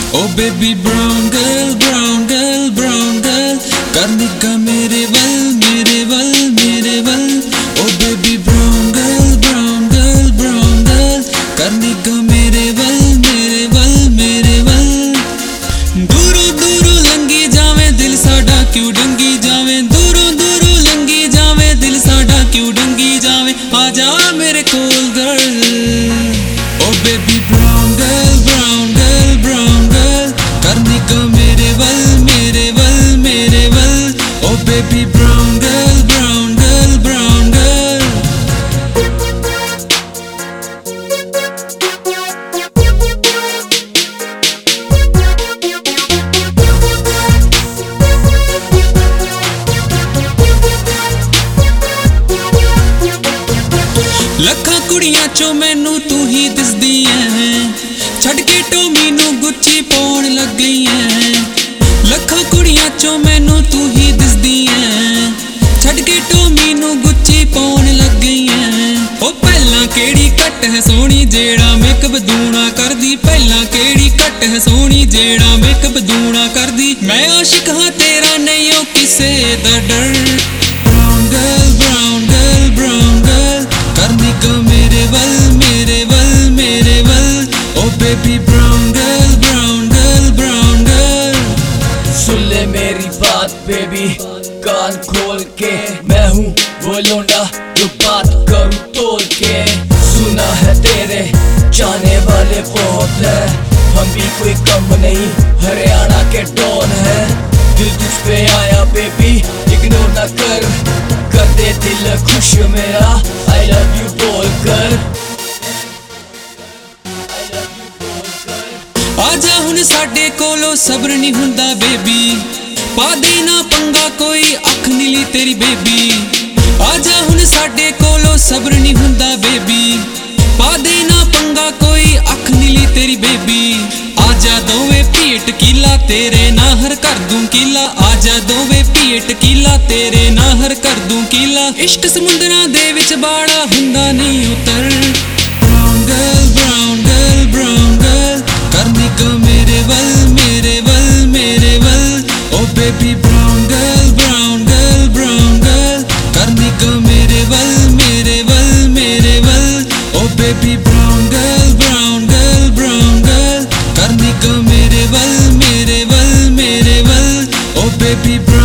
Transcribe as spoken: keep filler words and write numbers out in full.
ओ baby brown girl brown girl brown girl करने का मेरे वल मेरे वल मेरे वल। ओ baby brown girl brown girl brown girl करने का मेरे वल मेरे वल मेरे वल। दूरों दूरों लंगी जावे दिल साडा क्यों डंगी जावे, दूरों दूरों लंगी जावे दिल साडा क्यों डंगी जावे। आजा मेरे कोल गर्ल। ओ baby brown girl brown girl brown girl करने का मेरे वल मेरे वल मेरे वल। ओ baby brown girl brown girl brown girl. लखा कुड़ियां चो मैनू तू ही दिसदी है, छड़ के टोमी नू गुच्ची पाउण लग गई है। लखा कुड़ियां चो मैनू तू ही दिसदी है, छड़ के टोमी नू गुच्ची पाउण लग गई है। ओ पहला केड़ी कट है सोहनी जेड़ा मेकअप दूना कर दी, पहला केड़ी कट है सोहनी जेड़ा मेकअप दूना कर दी। मैं आशिक हाँ तेरा नहीं ओ किसे दा डर। Brown girl brown girl brown girl करने का मेरे वल मेरे वल मेरे वल। ओ baby brown girl brown girl brown girl. सुन ले मेरी बात बेबी कान खोल के, मैं हूँ वो लौंडा जो बात करूँ तोल के। सुना है तेरे जाने वाले बहुत है, हम भी कोई कम नहीं हरियाणा के डॉन है। दिल तुझ पे आया बेबी इग्नोर ना कर, कर दे दिल खुश मेरा आई लव यू बोल कर। आजा हुण साडे कोलो सब्र नहीं हुंदा बेबी, पा देना पंगा कोई अख नीली तेरी बेबी। आजा हुण साडे कोलो सब्र नहीं हुंदा बेबी, पा देना पंगा कोई अख नीली तेरी बेबी। आजा दोवे पीट कीला तेरे नाहर कर दूं कीला, आजा दोवे पीट कीला तेरे नाहर कर दूं कीला। इश्क समुंदरां दे विच बाड़ा हुंदा नहीं उतर। Brown girl brown girl brown girl करने का मेरे वल मेरे वल मेरे वल। ओ baby brown girl brown girl brown girl करने का मेरे वल मेरे वल मेरे वल। ओ baby brown girl brown girl brown girl करने का मेरे वल मेरे वल मेरे वल। ओ बेबी